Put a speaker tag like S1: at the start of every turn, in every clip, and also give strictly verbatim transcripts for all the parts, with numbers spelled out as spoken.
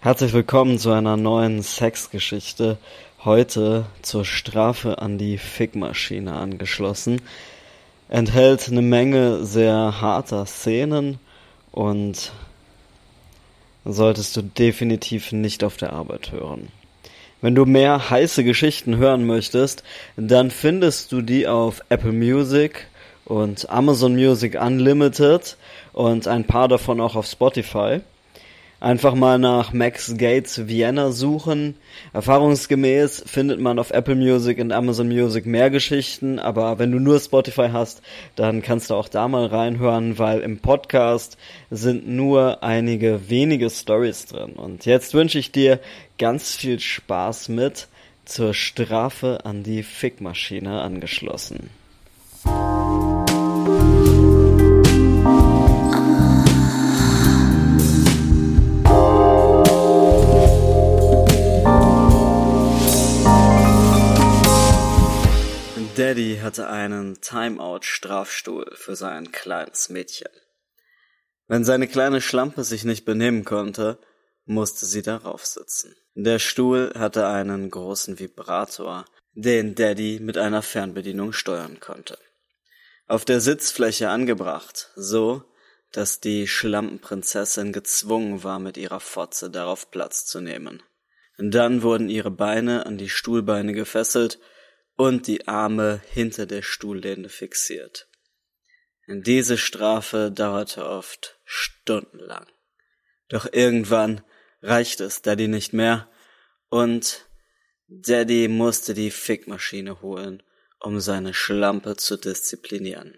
S1: Herzlich willkommen zu einer neuen Sexgeschichte. Heute zur Strafe an die Fickmaschine angeschlossen. Enthält eine Menge sehr harter Szenen und solltest du definitiv nicht auf der Arbeit hören. Wenn du mehr heiße Geschichten hören möchtest, dann findest du die auf Apple Music und Amazon Music Unlimited und ein paar davon auch auf Spotify. Einfach mal nach Max Gates Vienna suchen. Erfahrungsgemäß findet man auf Apple Music und Amazon Music mehr Geschichten, aber wenn du nur Spotify hast, dann kannst du auch da mal reinhören, weil im Podcast sind nur einige wenige Storys drin. Und jetzt wünsche ich dir ganz viel Spaß mit Zur Strafe an die Fickmaschine angeschlossen. Daddy hatte einen Timeout-Strafstuhl für sein kleines Mädchen. Wenn seine kleine Schlampe sich nicht benehmen konnte, musste sie darauf sitzen. Der Stuhl hatte einen großen Vibrator, den Daddy mit einer Fernbedienung steuern konnte. Auf der Sitzfläche angebracht, so, dass die Schlampenprinzessin gezwungen war, mit ihrer Fotze darauf Platz zu nehmen. Dann wurden ihre Beine an die Stuhlbeine gefesselt und die Arme hinter der Stuhllehne fixiert. Diese Strafe dauerte oft stundenlang. Doch irgendwann reichte es Daddy nicht mehr und Daddy musste die Fickmaschine holen, um seine Schlampe zu disziplinieren.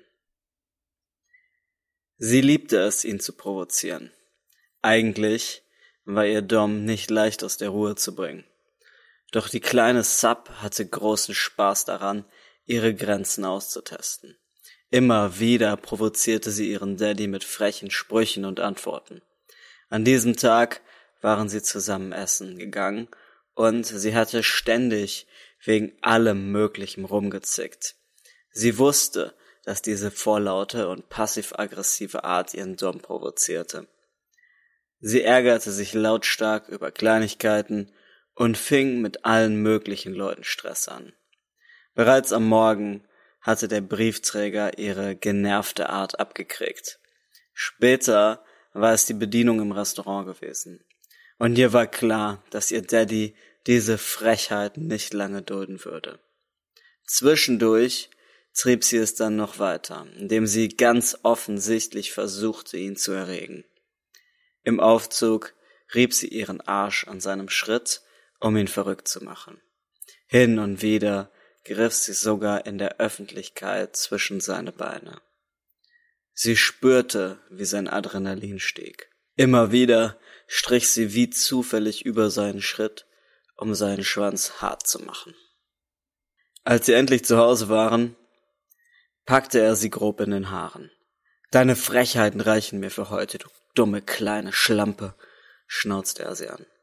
S1: Sie liebte es, ihn zu provozieren. Eigentlich war ihr Dom nicht leicht aus der Ruhe zu bringen. Doch die kleine Sub hatte großen Spaß daran, ihre Grenzen auszutesten. Immer wieder provozierte sie ihren Daddy mit frechen Sprüchen und Antworten. An diesem Tag waren sie zusammen essen gegangen und sie hatte ständig wegen allem Möglichen rumgezickt. Sie wusste, dass diese vorlaute und passiv-aggressive Art ihren Dom provozierte. Sie ärgerte sich lautstark über Kleinigkeiten und fing mit allen möglichen Leuten Stress an. Bereits am Morgen hatte der Briefträger ihre genervte Art abgekriegt. Später war es die Bedienung im Restaurant gewesen. Und ihr war klar, dass ihr Daddy diese Frechheit nicht lange dulden würde. Zwischendurch trieb sie es dann noch weiter, indem sie ganz offensichtlich versuchte, ihn zu erregen. Im Aufzug rieb sie ihren Arsch an seinem Schritt, um ihn verrückt zu machen. Hin und wieder griff sie sogar in der Öffentlichkeit zwischen seine Beine. Sie spürte, wie sein Adrenalin stieg. Immer wieder strich sie wie zufällig über seinen Schritt, um seinen Schwanz hart zu machen. Als sie endlich zu Hause waren, packte er sie grob in den Haaren. »Deine Frechheiten reichen mir für heute, du dumme kleine Schlampe«, schnauzte er sie an.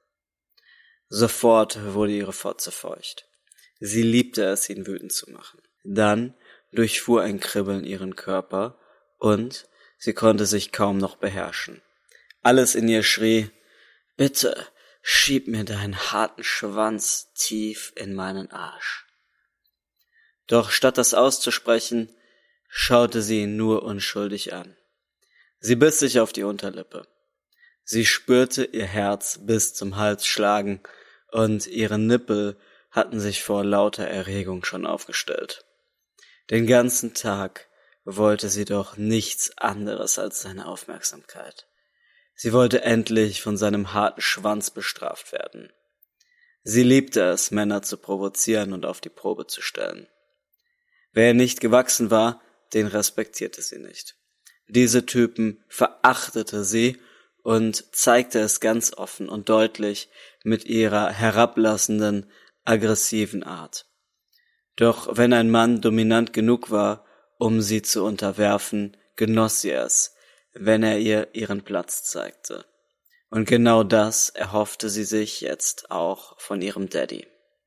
S1: Sofort wurde ihre Fotze feucht. Sie liebte es, ihn wütend zu machen. Dann durchfuhr ein Kribbeln ihren Körper und sie konnte sich kaum noch beherrschen. Alles in ihr schrie, »Bitte, schieb mir deinen harten Schwanz tief in meinen Arsch.« Doch statt das auszusprechen, schaute sie ihn nur unschuldig an. Sie biss sich auf die Unterlippe. Sie spürte ihr Herz bis zum Hals schlagen und ihre Nippel hatten sich vor lauter Erregung schon aufgestellt. Den ganzen Tag wollte sie doch nichts anderes als seine Aufmerksamkeit. Sie wollte endlich von seinem harten Schwanz bestraft werden. Sie liebte es, Männer zu provozieren und auf die Probe zu stellen. Wer ihr nicht gewachsen war, den respektierte sie nicht. Diese Typen verachtete sie und zeigte es ganz offen und deutlich mit ihrer herablassenden, aggressiven Art. Doch wenn ein Mann dominant genug war, um sie zu unterwerfen, genoss sie es, wenn er ihr ihren Platz zeigte. Und genau das erhoffte sie sich jetzt auch von ihrem Daddy.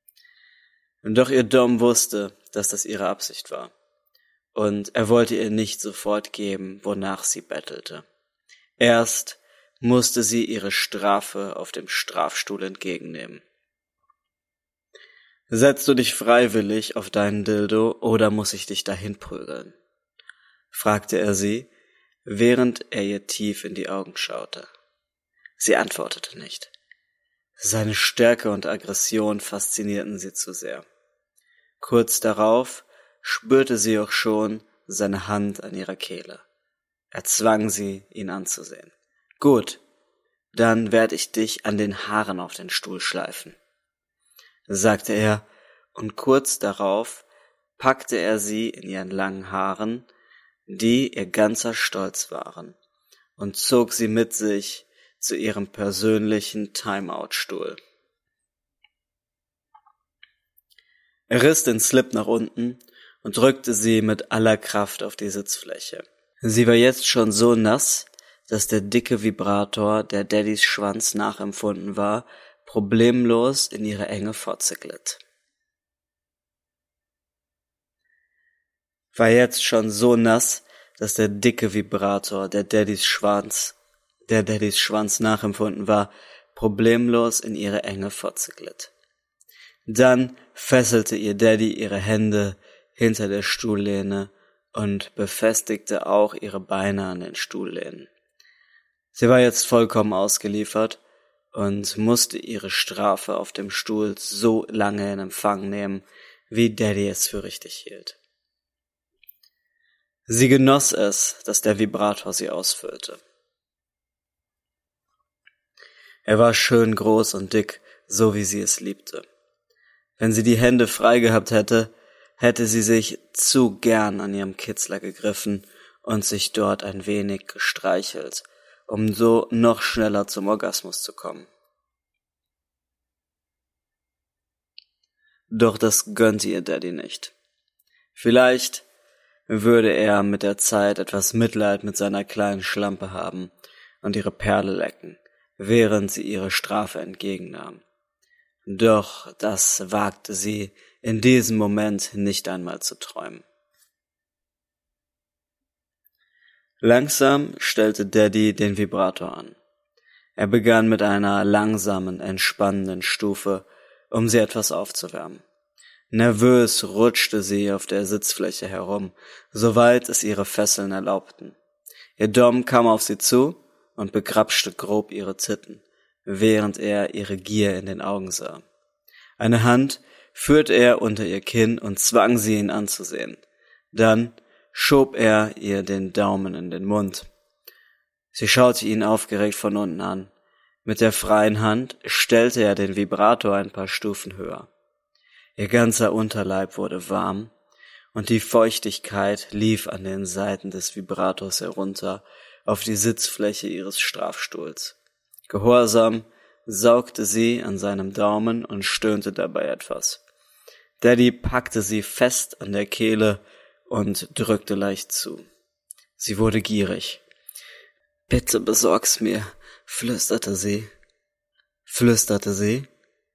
S1: Doch ihr Dom wusste, dass das ihre Absicht war. Und er wollte ihr nicht sofort geben, wonach sie bettelte. Erst musste sie ihre Strafe auf dem Strafstuhl entgegennehmen. »Setzt du dich freiwillig auf deinen Dildo oder muss ich dich dahin prügeln?« fragte er sie, während er ihr tief in die Augen schaute. Sie antwortete nicht. Seine Stärke und Aggression faszinierten sie zu sehr. Kurz darauf spürte sie auch schon seine Hand an ihrer Kehle. Er zwang sie, ihn anzusehen. »Gut, dann werde ich dich an den Haaren auf den Stuhl schleifen«, sagte er, und kurz darauf packte er sie in ihren langen Haaren, die ihr ganzer Stolz waren, und zog sie mit sich zu ihrem persönlichen Timeout-Stuhl. Er riss den Slip nach unten und drückte sie mit aller Kraft auf die Sitzfläche. Sie war jetzt schon so nass, dass der dicke Vibrator, der Daddys Schwanz nachempfunden war, problemlos in ihre enge Fotze glitt. War jetzt schon so nass, dass der dicke Vibrator, der Daddys Schwanz, der Daddys Schwanz nachempfunden war, problemlos in ihre enge Fotze glitt. Dann fesselte ihr Daddy ihre Hände hinter der Stuhllehne und befestigte auch ihre Beine an den Stuhllehnen. Sie war jetzt vollkommen ausgeliefert und musste ihre Strafe auf dem Stuhl so lange in Empfang nehmen, wie Daddy es für richtig hielt. Sie genoss es, dass der Vibrator sie ausfüllte. Er war schön groß und dick, so wie sie es liebte. Wenn sie die Hände frei gehabt hätte, hätte sie sich zu gern an ihrem Kitzler gegriffen und sich dort ein wenig gestreichelt, um so noch schneller zum Orgasmus zu kommen. Doch das gönnte ihr Daddy nicht. Vielleicht würde er mit der Zeit etwas Mitleid mit seiner kleinen Schlampe haben und ihre Perle lecken, während sie ihre Strafe entgegennahm. Doch das wagte sie in diesem Moment nicht einmal zu träumen. Langsam stellte Daddy den Vibrator an. Er begann mit einer langsamen, entspannenden Stufe, um sie etwas aufzuwärmen. Nervös rutschte sie auf der Sitzfläche herum, soweit es ihre Fesseln erlaubten. Ihr Dom kam auf sie zu und begrapschte grob ihre Titten, während er ihre Gier in den Augen sah. Eine Hand führte er unter ihr Kinn und zwang sie, ihn anzusehen. Dann schob er ihr den Daumen in den Mund. Sie schaute ihn aufgeregt von unten an. Mit der freien Hand stellte er den Vibrator ein paar Stufen höher. Ihr ganzer Unterleib wurde warm und die Feuchtigkeit lief an den Seiten des Vibrators herunter auf die Sitzfläche ihres Strafstuhls. Gehorsam saugte sie an seinem Daumen und stöhnte dabei etwas. Daddy packte sie fest an der Kehle und drückte leicht zu. Sie wurde gierig. »Bitte besorg's mir«, flüsterte sie. Flüsterte sie.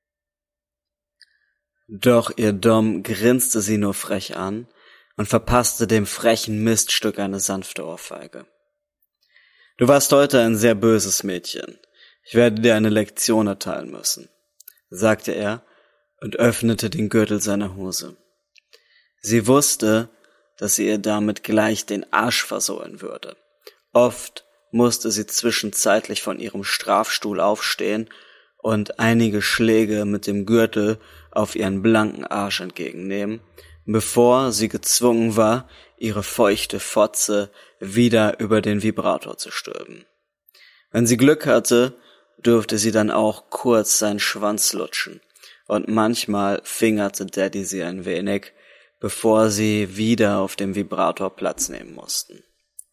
S1: Doch ihr Dom grinste sie nur frech an und verpasste dem frechen Miststück eine sanfte Ohrfeige. »Du warst heute ein sehr böses Mädchen. Ich werde dir eine Lektion erteilen müssen«, sagte er und öffnete den Gürtel seiner Hose. Sie wusste, dass sie ihr damit gleich den Arsch versohlen würde. Oft musste sie zwischenzeitlich von ihrem Strafstuhl aufstehen und einige Schläge mit dem Gürtel auf ihren blanken Arsch entgegennehmen, bevor sie gezwungen war, ihre feuchte Fotze wieder über den Vibrator zu stülpen. Wenn sie Glück hatte, durfte sie dann auch kurz seinen Schwanz lutschen, und manchmal fingerte Daddy sie ein wenig, bevor sie wieder auf dem Vibrator Platz nehmen mussten.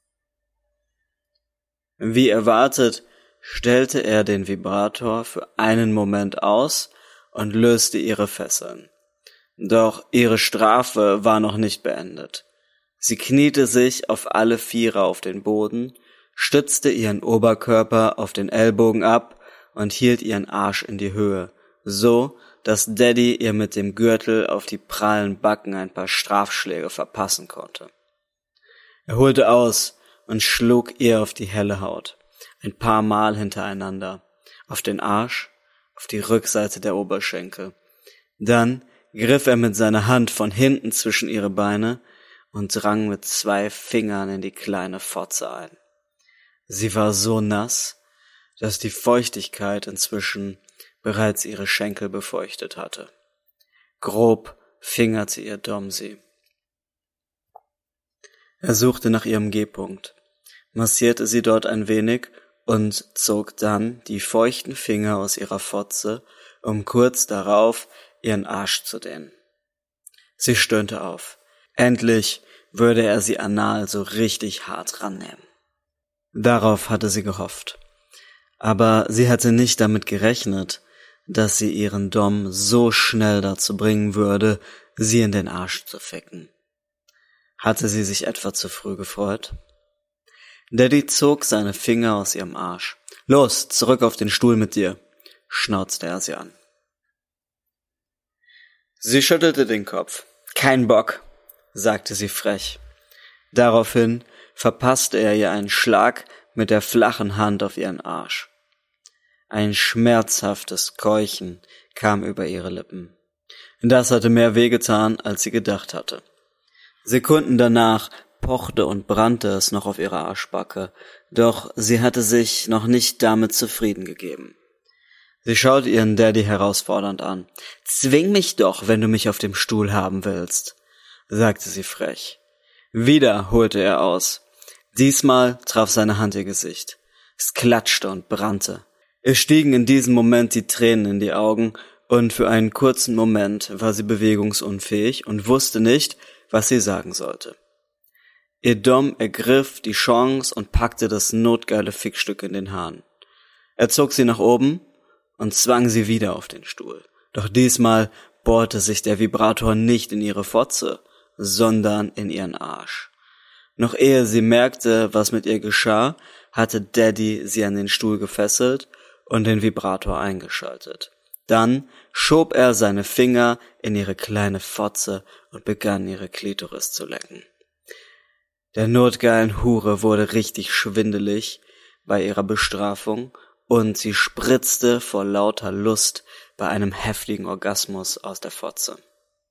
S1: Wie erwartet, stellte er den Vibrator für einen Moment aus und löste ihre Fesseln. Doch ihre Strafe war noch nicht beendet. Sie kniete sich auf alle Viere auf den Boden, stützte ihren Oberkörper auf den Ellbogen ab und hielt ihren Arsch in die Höhe, so dass Daddy ihr mit dem Gürtel auf die prallen Backen ein paar Strafschläge verpassen konnte. Er holte aus und schlug ihr auf die helle Haut. ein paar Mal hintereinander, auf den Arsch, auf die Rückseite der Oberschenkel. Dann griff er mit seiner Hand von hinten zwischen ihre Beine und drang mit zwei Fingern in die kleine Fotze ein. Sie war so nass, dass die Feuchtigkeit inzwischen bereits ihre Schenkel befeuchtet hatte. Grob fingerte ihr Dom sie. Er suchte nach ihrem G-Punkt, massierte sie dort ein wenig und zog dann die feuchten Finger aus ihrer Fotze, um kurz darauf ihren Arsch zu dehnen. Sie stöhnte auf. Endlich würde er sie anal so richtig hart rannehmen. Darauf hatte sie gehofft. Aber sie hatte nicht damit gerechnet, dass sie ihren Dom so schnell dazu bringen würde, sie in den Arsch zu ficken. Hatte sie sich etwa zu früh gefreut? Daddy zog seine Finger aus ihrem Arsch. »Los, zurück auf den Stuhl mit dir«, schnauzte er sie an. Sie schüttelte den Kopf. »Kein Bock«, sagte sie frech. Daraufhin verpasste er ihr einen Schlag mit der flachen Hand auf ihren Arsch. Ein schmerzhaftes Keuchen kam über ihre Lippen. Das hatte mehr wehgetan, als sie gedacht hatte. Sekunden danach pochte und brannte es noch auf ihrer Arschbacke, doch sie hatte sich noch nicht damit zufrieden gegeben. Sie schaute ihren Daddy herausfordernd an. »Zwing mich doch, wenn du mich auf dem Stuhl haben willst«, sagte sie frech. Wieder holte er aus. Diesmal traf seine Hand ihr Gesicht. Es klatschte und brannte. Ihr stiegen in diesem Moment die Tränen in die Augen, und für einen kurzen Moment war sie bewegungsunfähig und wusste nicht, was sie sagen sollte. Ihr Dom ergriff die Chance und packte das notgeile Fickstück in den Hahn. Er zog sie nach oben und zwang sie wieder auf den Stuhl. Doch diesmal bohrte sich der Vibrator nicht in ihre Fotze, sondern in ihren Arsch. Noch ehe sie merkte, was mit ihr geschah, hatte Daddy sie an den Stuhl gefesselt und den Vibrator eingeschaltet. Dann schob er seine Finger in ihre kleine Fotze und begann ihre Klitoris zu lecken. Der notgeilen Hure wurde richtig schwindelig bei ihrer Bestrafung und sie spritzte vor lauter Lust bei einem heftigen Orgasmus aus der Fotze.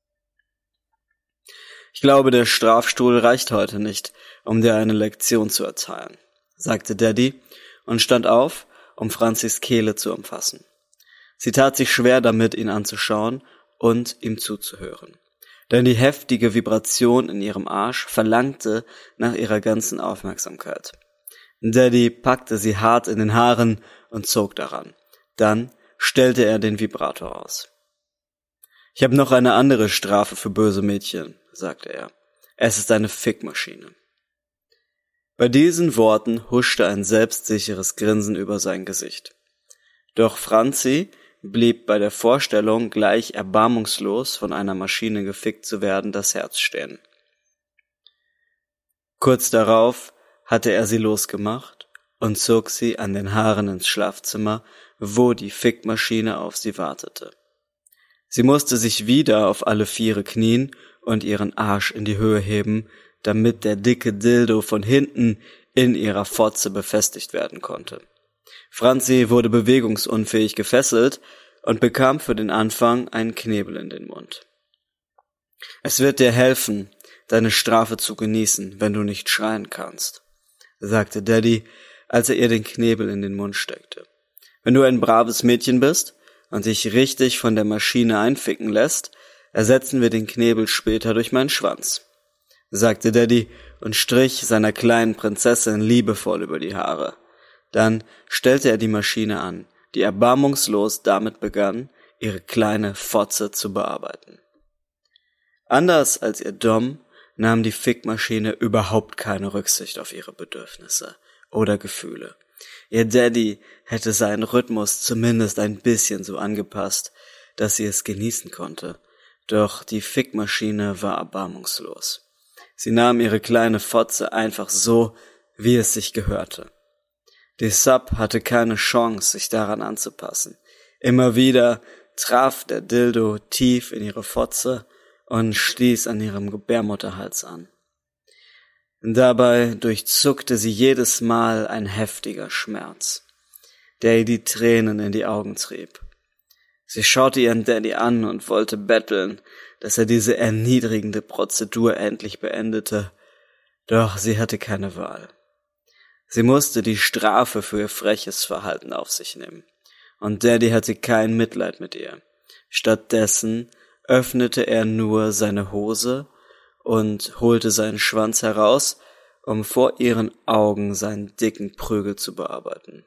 S1: »Ich glaube, der Strafstuhl reicht heute nicht, um dir eine Lektion zu erteilen«, sagte Daddy und stand auf, um Franzis Kehle zu umfassen. Sie tat sich schwer damit, ihn anzuschauen und ihm zuzuhören. Denn die heftige Vibration in ihrem Arsch verlangte nach ihrer ganzen Aufmerksamkeit. Daddy packte sie hart in den Haaren und zog daran. Dann stellte er den Vibrator aus. »Ich habe noch eine andere Strafe für böse Mädchen«, sagte er. »Es ist eine Fickmaschine.« Bei diesen Worten huschte ein selbstsicheres Grinsen über sein Gesicht. Doch Franzi blieb bei der Vorstellung, gleich erbarmungslos von einer Maschine gefickt zu werden, das Herz stehen. Kurz darauf hatte er sie losgemacht und zog sie an den Haaren ins Schlafzimmer, wo die Fickmaschine auf sie wartete. Sie musste sich wieder auf alle Viere knien und ihren Arsch in die Höhe heben, damit der dicke Dildo von hinten in ihrer Fotze befestigt werden konnte. Franzi wurde bewegungsunfähig gefesselt und bekam für den Anfang einen Knebel in den Mund. »Es wird dir helfen, deine Strafe zu genießen, wenn du nicht schreien kannst«, sagte Daddy, als er ihr den Knebel in den Mund steckte. »Wenn du ein braves Mädchen bist und dich richtig von der Maschine einficken lässt, ersetzen wir den Knebel später durch meinen Schwanz«, sagte Daddy und strich seiner kleinen Prinzessin liebevoll über die Haare. Dann stellte er die Maschine an, die erbarmungslos damit begann, ihre kleine Fotze zu bearbeiten. Anders als ihr Dom nahm die Fickmaschine überhaupt keine Rücksicht auf ihre Bedürfnisse oder Gefühle. Ihr Daddy hätte seinen Rhythmus zumindest ein bisschen so angepasst, dass sie es genießen konnte, doch die Fickmaschine war erbarmungslos. Sie nahm ihre kleine Fotze einfach so, wie es sich gehörte. Die Sub hatte keine Chance, sich daran anzupassen. Immer wieder traf der Dildo tief in ihre Fotze und stieß an ihrem Gebärmutterhals an. Dabei durchzuckte sie jedes Mal ein heftiger Schmerz, der ihr die Tränen in die Augen trieb. Sie schaute ihren Daddy an und wollte betteln, dass er diese erniedrigende Prozedur endlich beendete, doch sie hatte keine Wahl. Sie musste die Strafe für ihr freches Verhalten auf sich nehmen, und Daddy hatte kein Mitleid mit ihr. Stattdessen öffnete er nur seine Hose und holte seinen Schwanz heraus, um vor ihren Augen seinen dicken Prügel zu bearbeiten.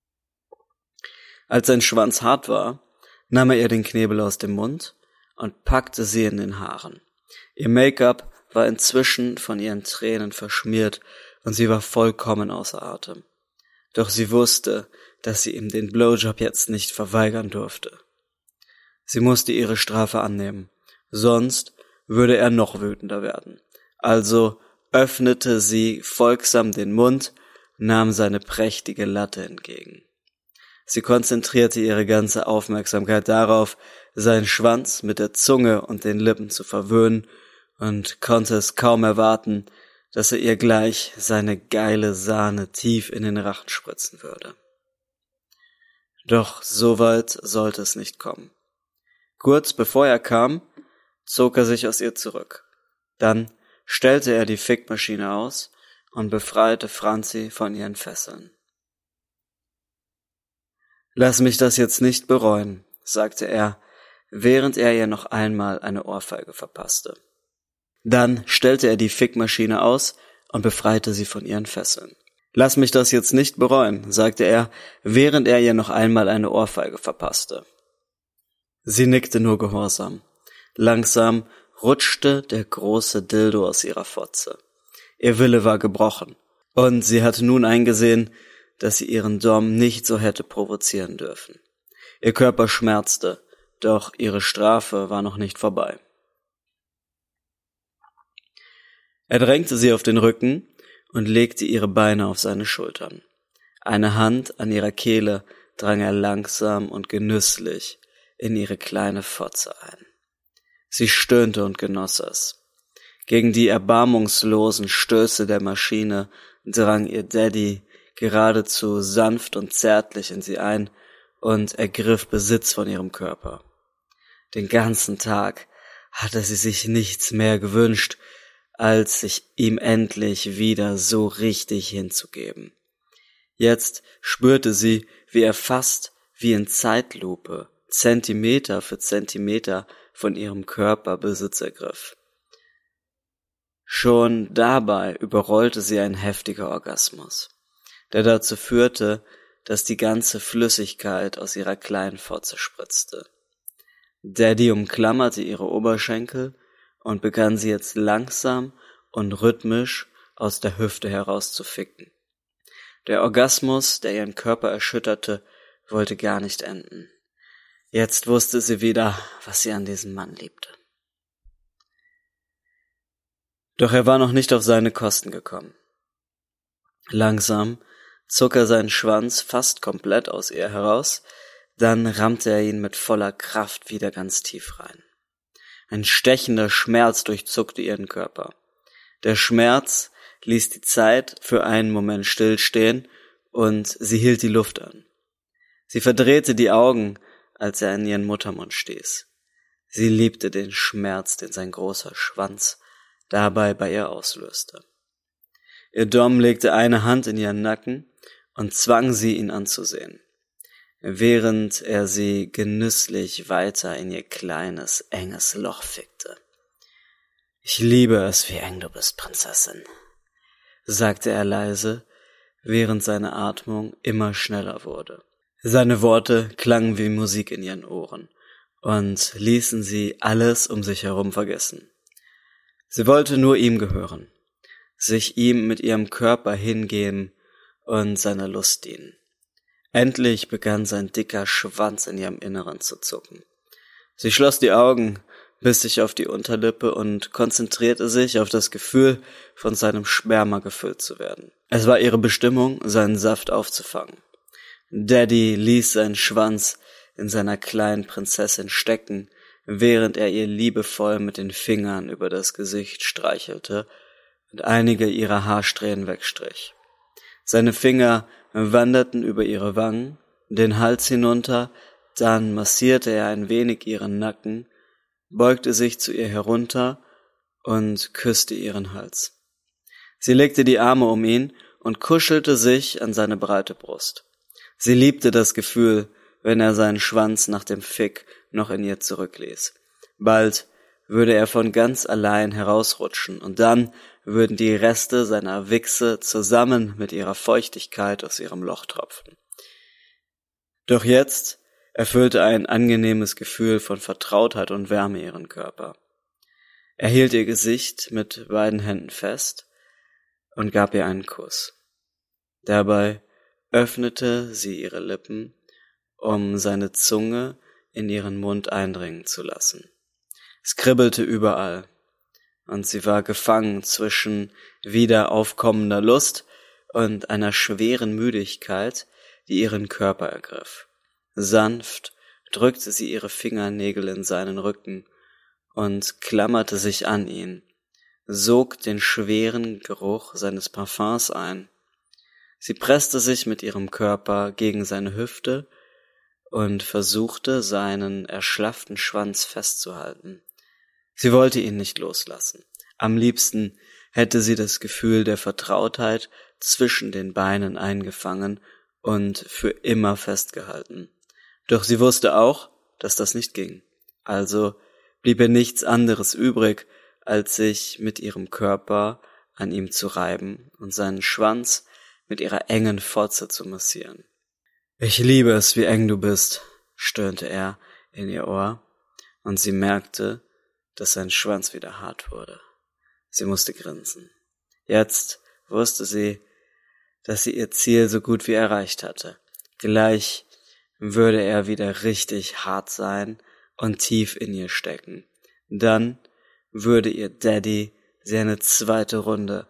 S1: Als sein Schwanz hart war, nahm er ihr den Knebel aus dem Mund und packte sie in den Haaren. Ihr Make-up war inzwischen von ihren Tränen verschmiert und sie war vollkommen außer Atem. Doch sie wusste, dass sie ihm den Blowjob jetzt nicht verweigern durfte. Sie musste ihre Strafe annehmen, sonst würde er noch wütender werden. Also öffnete sie folgsam den Mund, nahm seine prächtige Latte entgegen. Sie konzentrierte ihre ganze Aufmerksamkeit darauf, seinen Schwanz mit der Zunge und den Lippen zu verwöhnen, und konnte es kaum erwarten, dass er ihr gleich seine geile Sahne tief in den Rachen spritzen würde. Doch so weit sollte es nicht kommen. Kurz bevor er kam, zog er sich aus ihr zurück. Dann stellte er die Fickmaschine aus und befreite Franzi von ihren Fesseln. »Lass mich das jetzt nicht bereuen«, sagte er, während er ihr noch einmal eine Ohrfeige verpasste. Dann stellte er die Fickmaschine aus und befreite sie von ihren Fesseln. »Lass mich das jetzt nicht bereuen«, sagte er, während er ihr noch einmal eine Ohrfeige verpasste. Sie nickte nur gehorsam. Langsam rutschte der große Dildo aus ihrer Fotze. Ihr Wille war gebrochen, und sie hatte nun eingesehen, dass sie ihren Dom nicht so hätte provozieren dürfen. Ihr Körper schmerzte, doch ihre Strafe war noch nicht vorbei. Er drängte sie auf den Rücken und legte ihre Beine auf seine Schultern. Eine Hand an ihrer Kehle drang er langsam und genüsslich in ihre kleine Fotze ein. Sie stöhnte und genoss es. Gegen die erbarmungslosen Stöße der Maschine drang ihr Daddy geradezu sanft und zärtlich in sie ein und ergriff Besitz von ihrem Körper. Den ganzen Tag hatte sie sich nichts mehr gewünscht, als sich ihm endlich wieder so richtig hinzugeben. Jetzt spürte sie, wie er fast wie in Zeitlupe Zentimeter für Zentimeter von ihrem Körper Besitz ergriff. Schon dabei überrollte sie ein heftiger Orgasmus, der dazu führte, dass die ganze Flüssigkeit aus ihrer kleinen Fotze spritzte. Daddy umklammerte ihre Oberschenkel und begann sie jetzt langsam und rhythmisch aus der Hüfte heraus zu ficken. Der Orgasmus, der ihren Körper erschütterte, wollte gar nicht enden. Jetzt wusste sie wieder, was sie an diesem Mann liebte. Doch er war noch nicht auf seine Kosten gekommen. Langsam zog er seinen Schwanz fast komplett aus ihr heraus, dann rammte er ihn mit voller Kraft wieder ganz tief rein. Ein stechender Schmerz durchzuckte ihren Körper. Der Schmerz ließ die Zeit für einen Moment stillstehen und sie hielt die Luft an. Sie verdrehte die Augen, als er in ihren Muttermund stieß. Sie liebte den Schmerz, den sein großer Schwanz dabei bei ihr auslöste. Ihr Dom legte eine Hand in ihren Nacken und zwang sie, ihn anzusehen, während er sie genüsslich weiter in ihr kleines, enges Loch fickte. »Ich liebe es, wie eng du bist, Prinzessin«, sagte er leise, während seine Atmung immer schneller wurde. Seine Worte klangen wie Musik in ihren Ohren und ließen sie alles um sich herum vergessen. Sie wollte nur ihm gehören, sich ihm mit ihrem Körper hingeben und seiner Lust dienen. Endlich begann sein dicker Schwanz in ihrem Inneren zu zucken. Sie schloss die Augen, biss sich auf die Unterlippe und konzentrierte sich auf das Gefühl, von seinem Sperma gefüllt zu werden. Es war ihre Bestimmung, seinen Saft aufzufangen. Daddy ließ seinen Schwanz in seiner kleinen Prinzessin stecken, während er ihr liebevoll mit den Fingern über das Gesicht streichelte, und einige ihrer Haarsträhnen wegstrich. Seine Finger wanderten über ihre Wangen, den Hals hinunter, dann massierte er ein wenig ihren Nacken, beugte sich zu ihr herunter und küsste ihren Hals. Sie legte die Arme um ihn und kuschelte sich an seine breite Brust. Sie liebte das Gefühl, wenn er seinen Schwanz nach dem Fick noch in ihr zurückließ. Bald würde er von ganz allein herausrutschen, und dann würden die Reste seiner Wichse zusammen mit ihrer Feuchtigkeit aus ihrem Loch tropfen. Doch jetzt erfüllte ein angenehmes Gefühl von Vertrautheit und Wärme ihren Körper. Er hielt ihr Gesicht mit beiden Händen fest und gab ihr einen Kuss. Dabei öffnete sie ihre Lippen, um seine Zunge in ihren Mund eindringen zu lassen. Es kribbelte überall, und sie war gefangen zwischen wieder aufkommender Lust und einer schweren Müdigkeit, die ihren Körper ergriff. Sanft drückte sie ihre Fingernägel in seinen Rücken und klammerte sich an ihn, sog den schweren Geruch seines Parfums ein. Sie presste sich mit ihrem Körper gegen seine Hüfte und versuchte, seinen erschlafften Schwanz festzuhalten. Sie wollte ihn nicht loslassen. Am liebsten hätte sie das Gefühl der Vertrautheit zwischen den Beinen eingefangen und für immer festgehalten. Doch sie wusste auch, dass das nicht ging. Also blieb ihr nichts anderes übrig, als sich mit ihrem Körper an ihm zu reiben und seinen Schwanz mit ihrer engen Fotze zu massieren. »Ich liebe es, wie eng du bist«, stöhnte er in ihr Ohr, und sie merkte, dass sein Schwanz wieder hart wurde. Sie musste grinsen. Jetzt wusste sie, dass sie ihr Ziel so gut wie erreicht hatte. Gleich würde er wieder richtig hart sein und tief in ihr stecken. Dann würde ihr Daddy sie eine zweite Runde